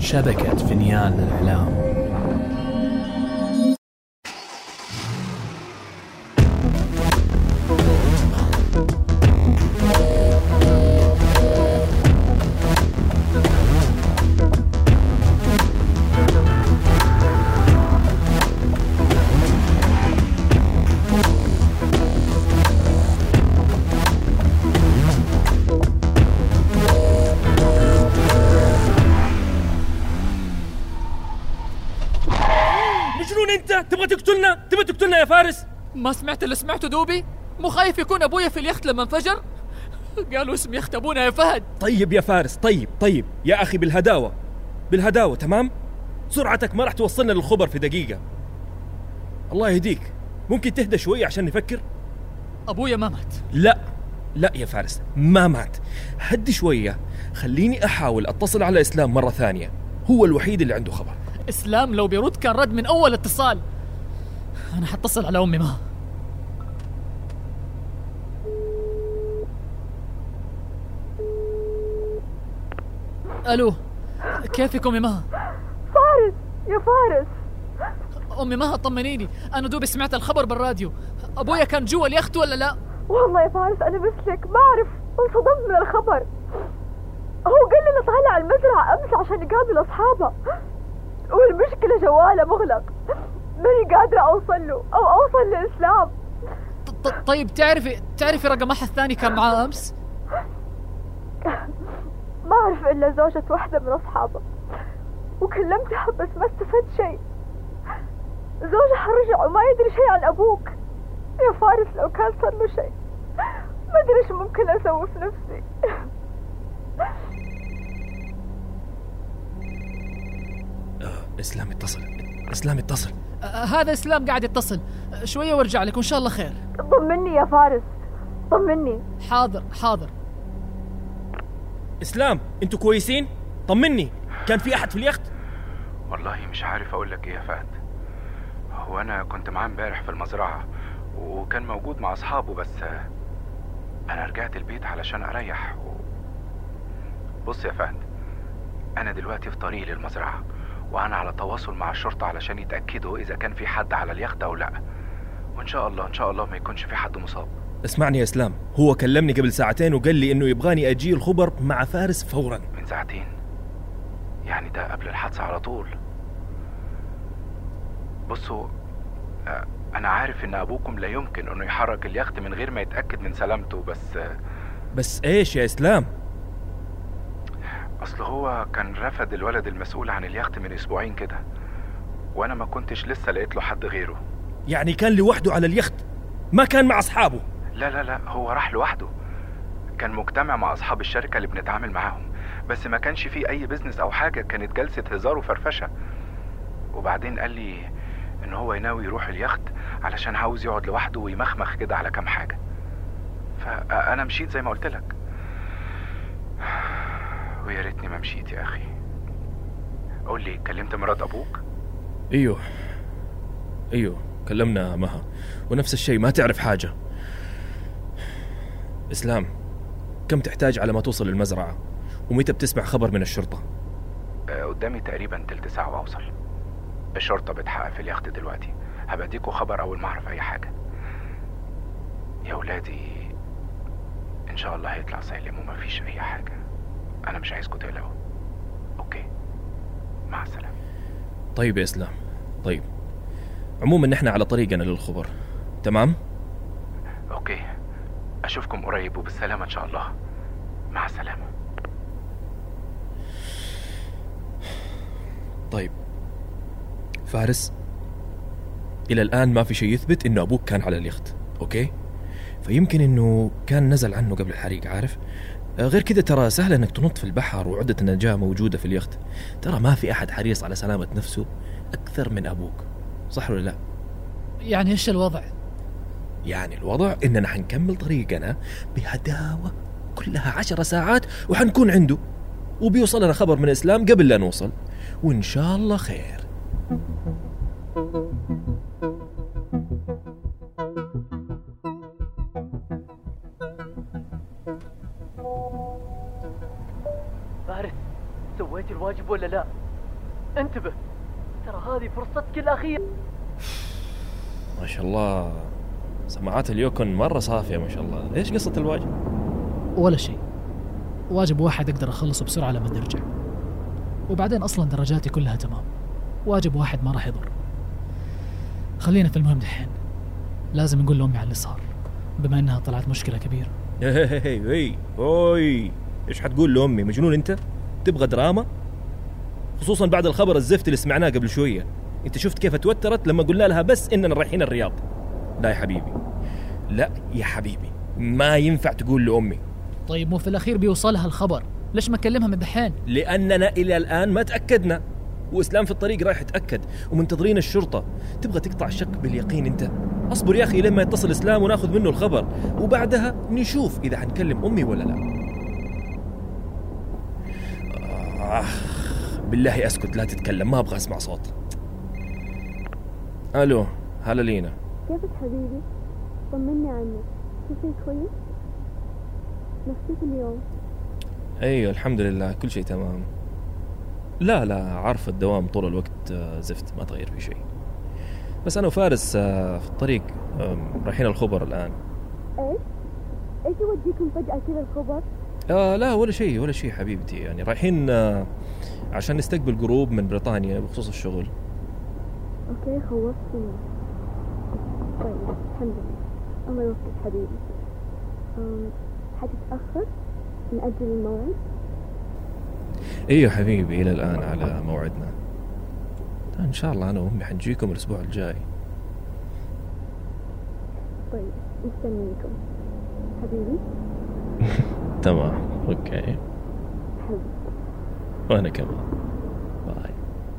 شبكة فينيان للإعلام. تبغى تقتلنا يا فارس؟ ما سمعت اللي سمعته دوبي؟ مو خايف يكون أبويا في اليخت لما انفجر؟ قالوا اسم يخت أبونا يا فهد. طيب يا فارس، طيب يا أخي، بالهداوة تمام؟ سرعتك ما راح توصلنا للخبر في دقيقة. الله يهديك، ممكن تهدى شوي عشان نفكر؟ أبويا ما مات. لا يا فارس، ما مات. هدي شوية، خليني أحاول أتصل على إسلام مرة ثانية، هو الوحيد اللي عنده خبر. إسلام لو بيرد كان رد من أول اتصال. أنا حتصل على أمي ما. ألو، كيفك أمي ما؟ فارس يا فارس. أمي ما طمنيني، أنا دوبي سمعت الخبر بالراديو. أبويا كان جوا اليخت ولا لا؟ والله يا فارس أنا مثلك ما أعرف، انصدمت من الخبر. هو قال لي طالع على المزرعة أمس عشان يقابل أصحابه، والمشكلة جواله مغلق، ماني قادرة أوصل له أو أوصل لإسلام. طيب تعرفي رقم أحد ثاني كان معاه أمس؟ ما أعرف إلا زوجة واحدة من أصحابه، وكلمتها بس ما استفدت شيء. زوجها رجع وما يدري شيء عن أبوك. يا فارس لو كان صار له شيء ما أدري إيش ممكن أسوي في نفسي. إسلام اتصل. هذا إسلام قاعد يتصل، شوية وارجع لك وإن شاء الله خير. طمني يا فارس، طمني. حاضر. إسلام، أنتوا كويسين؟ طمني، كان في أحد في اليخت؟ والله مش عارف أقول لك إيه يا فهد. هو أنا كنت معاه امبارح في المزرعة وكان موجود مع أصحابه، بس أنا رجعت البيت علشان أريح بص يا فهد، أنا دلوقتي في طريقي للمزرعة، وأنا على تواصل مع الشرطة علشان يتأكدوا إذا كان في حد على اليخت أو لأ، وإن شاء الله ما يكونش في حد مصاب. اسمعني يا إسلام، هو كلمني قبل ساعتين وقال لي إنه يبغاني أجي الخبر مع فارس فورا. من ساعتين؟ يعني ده قبل الحادثة على طول. بصوا، أنا عارف إن أبوكم لا يمكن إنه يحرك اليخت من غير ما يتأكد من سلامته، بس إيش يا إسلام؟ أصل هو كان رفض الولد المسؤول عن اليخت من أسبوعين كده، وأنا ما كنتش لسه لقيت له حد غيره. يعني كان لوحده على اليخت، ما كان مع أصحابه؟ لا، هو راح لوحده، كان مجتمع مع أصحاب الشركة اللي بنتعامل معاهم، بس ما كانش فيه أي بيزنس أو حاجة، كانت جلسة هزار وفرفشة. وبعدين قال لي إن هو يناوي يروح اليخت علشان عاوز يقعد لوحده ويمخمخ كده على كام حاجة، فأنا مشيت زي ما قلت لك، ويا ريتني ما مشيت يا أخي. قول لي، كلمت مرات أبوك؟ ايوه كلمنا مها، ونفس الشيء ما تعرف حاجة. إسلام، كم تحتاج على ما توصل للمزرعة؟ ومتى بتسمع خبر من الشرطة؟ قدامي تقريبا تلت ساعة وأوصل. الشرطة بتحقق في اليخت دلوقتي، هبديكوا خبر أول ما أعرف أي حاجة. يا ولادي إن شاء الله هيطلع سالم ومفيش أي حاجة، أنا مش عايزكوا تقلقوا. أوكي، مع السلامة. طيب يا إسلام، طيب عموما نحن على طريقنا للخبر، تمام؟ أوكي، أشوفكم قريب وبالسلامة إن شاء الله. مع السلامة. طيب فارس، إلى الآن ما في شيء يثبت إنه أبوك كان على اليخت، أوكي؟ فيمكن إنه كان نزل عنه قبل الحريق، عارف؟ غير كده ترى سهل إنك تنط في البحر وعدة النجاة موجودة في اليخت، ترى ما في أحد حريص على سلامة نفسه أكثر من أبوك، صح ولا لا؟ يعني إيش الوضع؟ يعني الوضع إننا حنكمل طريقنا بهداوة كلها 10 ساعات وحنكون عنده، وبيوصلنا خبر من إسلام قبل لا نوصل، وإن شاء الله خير. فارس، سويت الواجب ولا لا؟ انتبه، ترى هذه فرصتك الأخيرة. ما شاء الله، سماعات اليوكون مرة صافية ما شاء الله. ايش قصة الواجب؟ ولا شيء، واجب واحد أقدر أخلصه بسرعة لما نرجع، وبعدين أصلا درجاتي كلها تمام. واجب واحد ما راح يضر. خلينا في المهم دحين. لازم نقول لأمي على اللي صار، بما أنها طلعت مشكلة كبيرة. هي ايش حتقول لأمي؟ مجنون انت؟ تبغى دراما؟ خصوصا بعد الخبر الزفت اللي سمعناه قبل شوية. انت شفت كيف توترت لما قلنا لها بس اننا رايحين الرياض. لا يا حبيبي، لا يا حبيبي، ما ينفع تقول لأمي. طيب مو في الأخير بيوصلها الخبر، ليش ما كلمها من دحين؟ لأننا إلى الآن ما تأكدنا، وإسلام في الطريق رايح يتأكد، ومنتظرين الشرطة. تبغى تقطع الشك باليقين انت؟ اصبر يا أخي لما يتصل إسلام وناخذ منه الخبر، وبعدها نشوف إذا حنكلم أمي ولا لا. بالله أسكت، لا تتكلم، ما أبغى أسمع صوت. ألو، هلا لينا. كيفك حبيبي؟ طمني عنك، كل شيء كويس؟ نفسك اليوم؟ أيوة الحمد لله كل شيء تمام. لا عارف الدوام طول الوقت زفت، ما تغير في شيء. بس أنا وفارس في الطريق رايحين الخبر الآن. إيش يوديكم فجأة كذا الخبر؟ لا ولا شيء حبيبتي، يعني رايحين عشان نستقبل جروب من بريطانيا بخصوص الشغل. أوكي خوفتني. طيب الحمد لله، الله يوفقك حبيبي. حتتأخر؟ نأجل الموعد؟ ايوه حبيبي، الى الان على موعدنا. ان شاء الله انا وامي حنجيكم الاسبوع الجاي. طيب مستنيكم حبيبي. تمام اوكي حبيبي. وانا كمان. باي.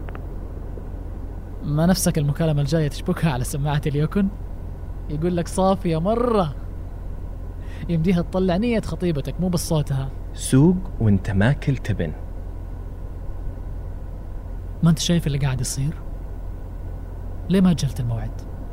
ما نفسك المكالمة الجاية تشبكها على سماعة اليوكون؟ يقول لك صافية مرة، يمديها تطلع نية خطيبتك مو بالصوتها. سوق وانت ماكل تبن. ما انت شايف اللي قاعد يصير؟ ليه ما أجلت الموعد؟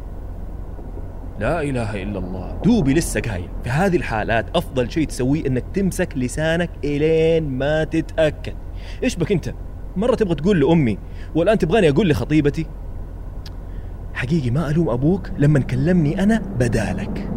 لا إله إلا الله، دوبي لسه قايل. في هذه الحالات أفضل شيء تسويه إنك تمسك لسانك إلين ما تتأكد. إيش بك أنت؟ مرة تبغى تقول لأمي والآن تبغاني أقول لخطيبتي؟ حقيقي ما ألوم أبوك لما كلمني أنا بدالك.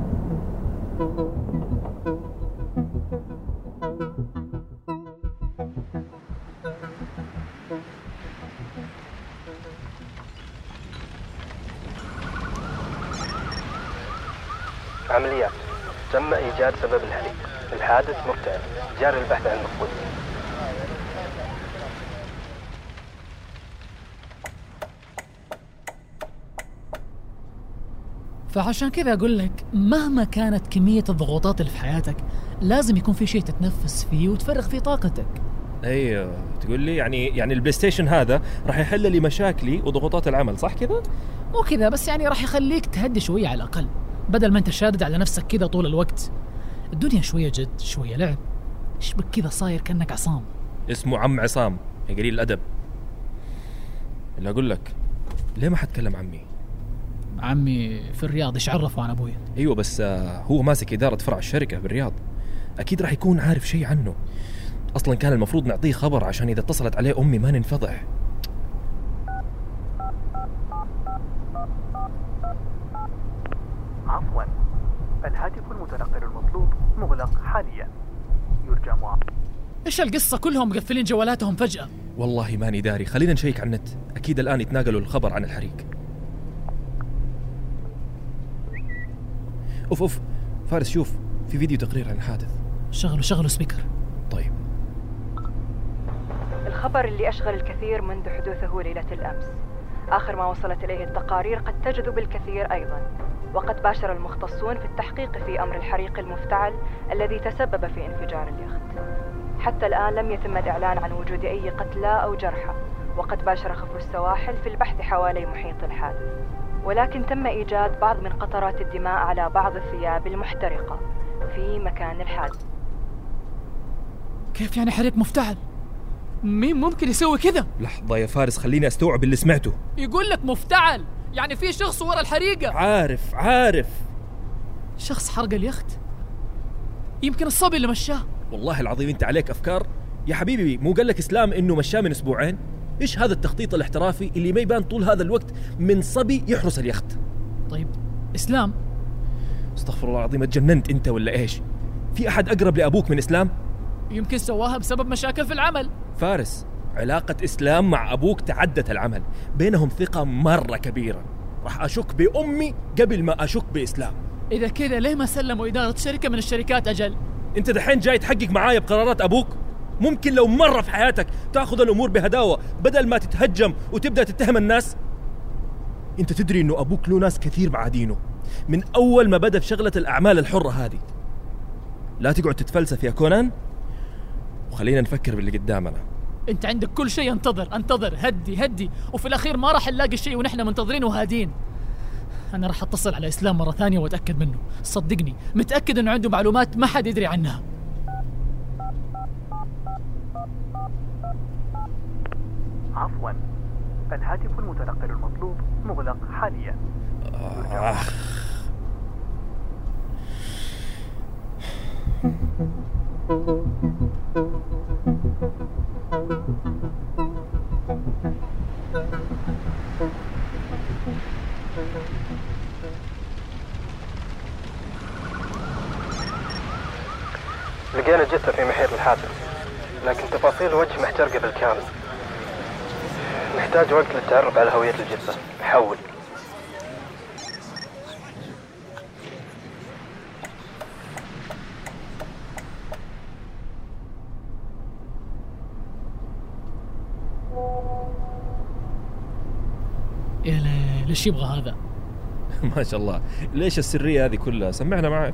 عمليات، تم إيجاد سبب الحريق. الحادث مفتعل، جاري البحث عن المفقود. فعشان كذا أقول لك مهما كانت كمية الضغوطات اللي في حياتك لازم يكون في شيء تتنفس فيه وتفرغ فيه طاقتك. ايوه تقول لي يعني البلاي ستيشن هذا راح يحل لي مشاكلي وضغوطات العمل، صح كذا؟ مو كذا بس، يعني راح يخليك تهدي شوية على الأقل، بدل ما انت شادد على نفسك كذا طول الوقت. الدنيا شوية جد شوية لعب. ايش بك كذا صاير كأنك عصام؟ اسمه عم عصام يا قليل الأدب. اللي أقول لك ليه ما حتكلم عمي في الرياض، ايش عرفه عن أبويا؟ ايوه بس هو ماسك إدارة فرع الشركة بالرياض، أكيد راح يكون عارف شيء عنه. أصلا كان المفروض نعطيه خبر عشان إذا اتصلت عليه أمي ما ننفضح. عفوا، الهاتف المتنقل المطلوب مغلق حاليا، يرجى ايش القصة؟ كلهم مقفلين جوالاتهم فجأة. والله ماني داري، خلينا نشيك على النت، أكيد الآن يتناقلوا الخبر عن الحريق. أوف فارس شوف، في فيديو تقرير عن الحادث. شغلوا سبيكر. طيب. الخبر اللي أشغل الكثير منذ حدوثه ليلة الأمس، آخر ما وصلت إليه التقارير قد تجذب الكثير أيضا، وقد باشر المختصون في التحقيق في أمر الحريق المفتعل الذي تسبب في انفجار اليخت. حتى الآن لم يتم الإعلان عن وجود أي قتلى أو جرحى، وقد باشر خفر السواحل في البحث حوالي محيط الحادث، ولكن تم إيجاد بعض من قطرات الدماء على بعض الثياب المحترقة في مكان الحادث. كيف يعني حريق مفتعل؟ مين ممكن يسوي كذا؟ لحظة يا فارس خليني أستوعب اللي سمعته. يقول لك مفتعل، يعني في شخص ورا الحريقة. عارف شخص حرق اليخت؟ يمكن الصبي اللي مشاه. والله العظيم انت عليك أفكار يا حبيبي. مو قال لك إسلام إنه مشاه من أسبوعين؟ إيش هذا التخطيط الاحترافي اللي ما يبان طول هذا الوقت من صبي يحرس اليخت؟ طيب إسلام؟ استغفر الله العظيم، اتجننت أنت ولا إيش؟ في أحد أقرب لأبوك من إسلام؟ يمكن سواها بسبب مشاكل في العمل. فارس، علاقة إسلام مع أبوك تعدت العمل، بينهم ثقة مرة كبيرة. راح أشك بأمي قبل ما أشك بإسلام. إذا كذا ليه ما سلموا إدارة شركة من الشركات أجل؟ أنت دحين جاي تحقق معايا بقرارات أبوك؟ ممكن لو مرة في حياتك تأخذ الأمور بهداوة بدل ما تتهجم وتبدأ تتهم الناس؟ أنت تدري أنه أبوك له ناس كثير معادينه من أول ما بدأ في شغلة الأعمال الحرة هذه. لا تقعد تتفلسف يا كونان، وخلينا نفكر باللي قدامنا. أنت عندك كل شيء. انتظر هدي، وفي الأخير ما راح نلاقي شيء ونحن منتظرين وهادين. أنا راح أتصل على إسلام مرة ثانية وأتأكد منه. صدقني متأكد أنه عنده معلومات ما حد يدري عنها. عفوا، الهاتف المتنقل المطلوب مغلق حاليا. لقينا جثة في محيط الحادث، لكن تفاصيل الوجه محترقة بالكامل. نحتاج وقت للتعرف على هوية الجثة. حول. يا ليل، ايش يبغى هذا؟ ما شاء الله، ليش السرية هذه كلها؟ سمعنا معك.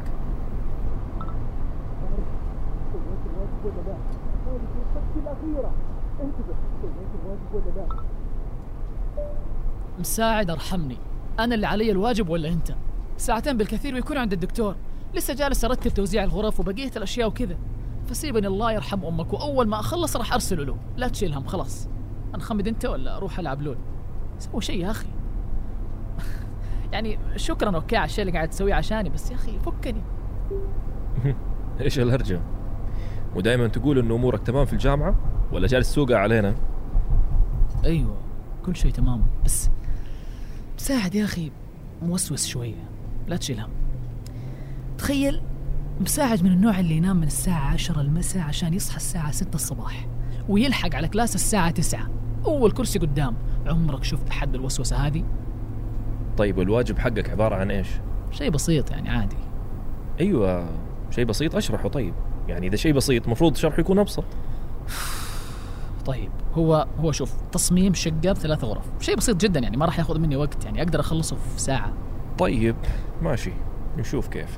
مساعد ارحمني، أنا اللي علي الواجب ولا أنت؟ ساعتين بالكثير ويكون عند الدكتور، لسه جالس أرتب توزيع الغرف وبقية الأشياء وكذا. فسيبني الله يرحم أمك، وأول ما أخلص راح أرسله له. لا تشيل هم، خلاص. أنخمد أنت ولا أروح ألعب لول؟ سوي شيء يا أخي. يعني شكرا أوكي على الشيء اللي قاعد تسويه عشاني، بس يا أخي فكني. إيش الهرجة؟ ودائما تقول إنه أمورك تمام في الجامعة ولا جالس تسوقها علينا؟ أيوة كل شيء تمام، بس مساعد يا أخي موسوس شوية. لا تشيل هم. تخيل مساعد من النوع اللي ينام من الساعة 10 المساء عشان يصحى الساعة 6 الصباح ويلحق على كلاس الساعة 9، أول كرسي قدام. عمرك شفت أحد الوسوسة هذه؟ طيب الواجب حقك عبارة عن إيش؟ شيء بسيط يعني عادي. أيوة شيء بسيط، أشرحه. طيب يعني إذا شيء بسيط مفروض شرحه يكون أبسط. طيب هو شوف، تصميم شقة ب3 غرف، شيء بسيط جدا يعني، ما راح ياخذ مني وقت، يعني أقدر أخلصه في ساعة. طيب ماشي، نشوف كيف.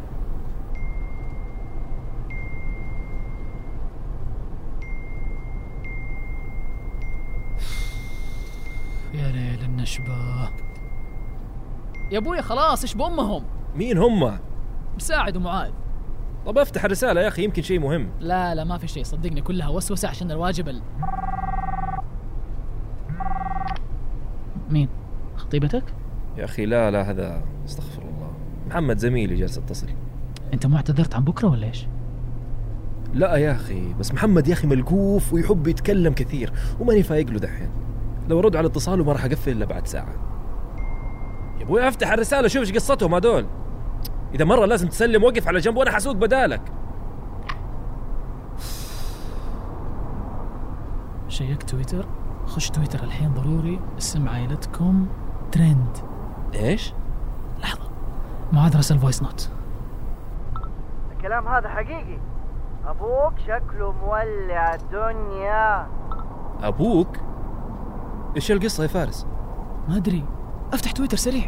يا ليل النشبة يا أبوي. خلاص إيش بأمهم؟ مين هم؟ مساعد ومعاذ. طب افتح الرسالة يا أخي، يمكن شيء مهم. لا ما في شيء، صدقني كلها وسوسة عشان الواجب. مين؟ خطيبتك؟ يا أخي لا هذا استغفر الله، محمد زميلي جالس اتصل. أنت ما اعتذرت عن بكرة ولا إيش؟ لا يا أخي، بس محمد يا أخي ملقوف ويحب يتكلم كثير وماني فايق له دحين. لو رد على اتصاله ما راح أقفل إلا بعد ساعة. يا أبوي افتح الرسالة شوف إيش قصتهم هذول. إذا مرة لازم تسلم وقف على جنب وأنا حسوق بدالك. شيك تويتر؟ خش تويتر الحين ضروري. اسم عائلتكم ترند. إيش؟ لحظة، معاذ رسل فويس نوت. الكلام هذا حقيقي. أبوك شكله مولع الدنيا. أبوك؟ إيش القصة يا فارس؟ ما أدري، أفتح تويتر سريع.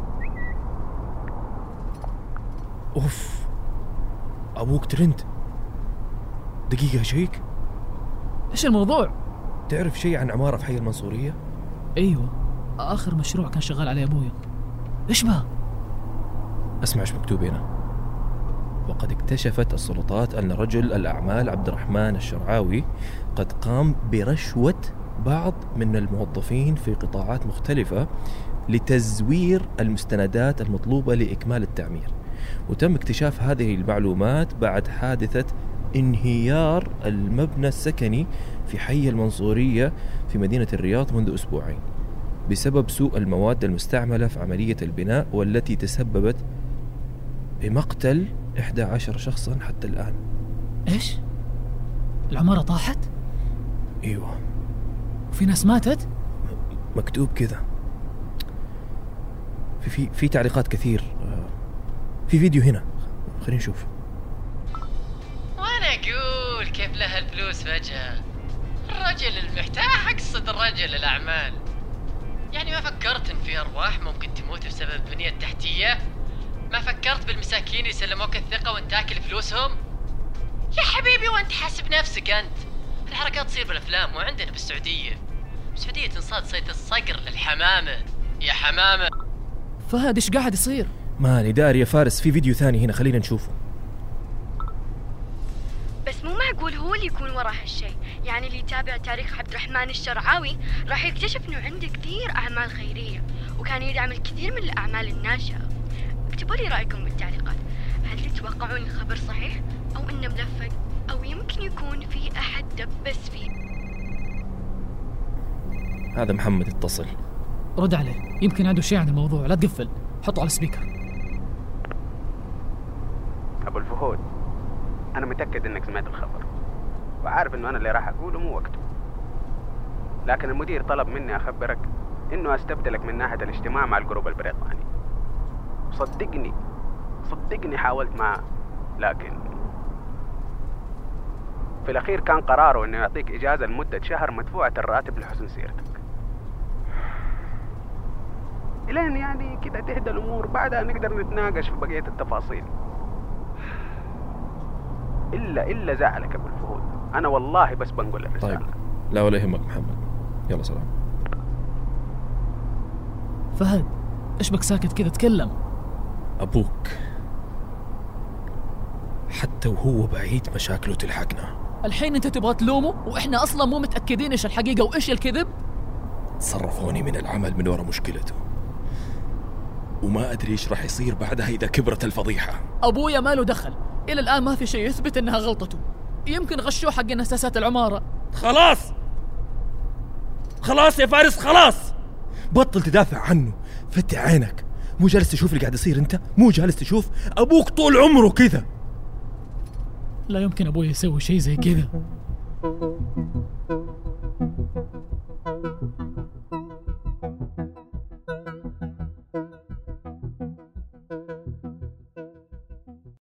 أوف، أبوك ترند. دقيقة شيك. إيش الموضوع؟ تعرف شيء عن عمارة في حي المنصورية؟ أيوة، آخر مشروع كان شغال عليه أبويا. إيش بها؟ أسمع إيش مكتوب هنا. وقد اكتشفت السلطات أن رجل الأعمال عبد الرحمن الشرعاوي قد قام برشوة بعض من الموظفين في قطاعات مختلفة لتزوير المستندات المطلوبة لإكمال التعمير. وتم اكتشاف هذه المعلومات بعد حادثة انهيار المبنى السكني في حي المنصورية في مدينة الرياض منذ أسبوعين بسبب سوء المواد المستعملة في عملية البناء، والتي تسببت بمقتل 11 شخصا حتى الآن. إيش؟ العمارة طاحت؟ ايوه. وفي ناس ماتت؟ مكتوب كذا. في تعليقات كثير. في فيديو هنا، خلينا نشوف. وانا اقول كيف له الفلوس فجأة؟ الرجل المحتاح اقصد الرجل الاعمال. يعني ما فكرت ان في ارواح ممكن تموت بسبب البنية التحتية؟ ما فكرت بالمساكين اللي سلموك الثقة وانت تاكل فلوسهم؟ يا حبيبي وانت حاسب نفسك انت. الحركات تصير بالافلام وعندنا بالسعودية. بالسعودية تنصاد صيد الصقر للحمامة. يا حمامة فهد ايش قاعد يصير؟ ماني داري يا فارس. في فيديو ثاني هنا، خلينا نشوفه. بس مو معقول هو اللي يكون وراء هالشيء. يعني اللي يتابع تاريخ عبد الرحمن الشرعاوي راح يكتشف انه عنده كثير اعمال خيرية، وكان يدعم الكثير من الاعمال الناشئة. اكتبوا لي رايكم بالتعليقات. هل تتوقعون الخبر صحيح او انه ملفق، او يمكن يكون في احد دبس فيه؟ هذا محمد، اتصل. رد عليه، يمكن عنده شيء عن الموضوع. لا تقفل، حطه على السبيكر. ابو الفهود، انا متاكد انك سمعت الخبر وعارف انه انا اللي راح اقوله مو وقته، لكن المدير طلب مني اخبرك انه استبدلك من ناحيه الاجتماع مع الجروب البريطاني. صدقني حاولت معه، لكن في الاخير كان قراره انه يعطيك اجازه لمده شهر مدفوعه الراتب لحسن سيرتك، الين يعني كده تهدى الامور، بعدها نقدر نتناقش في بقيه التفاصيل. الا زعلك ابو الفهود، انا والله بس بنقول الرساله. طيب، لا ولا يهمك محمد، يلا سلام. فهد ايش بك ساكت كذا؟ تكلم. ابوك حتى وهو بعيد مشاكله تلحقنا. الحين انت تبغى تلومه واحنا اصلا مو متاكدين ايش الحقيقه وايش الكذب؟ صرفوني من العمل من وراء مشكلته، وما ادري ايش راح يصير بعدها اذا كبرت الفضيحه. ابويا ما له دخل، الى الان ما في شيء يثبت انها غلطته. يمكن غشوه حق اساسات العماره. خلاص يا فارس، خلاص بطل تدافع عنه. فتح عينك، مو جالس تشوف اللي قاعد يصير؟ انت مو جالس تشوف ابوك طول عمره كذا؟ لا يمكن ابوي يسوي شيء زي كذا.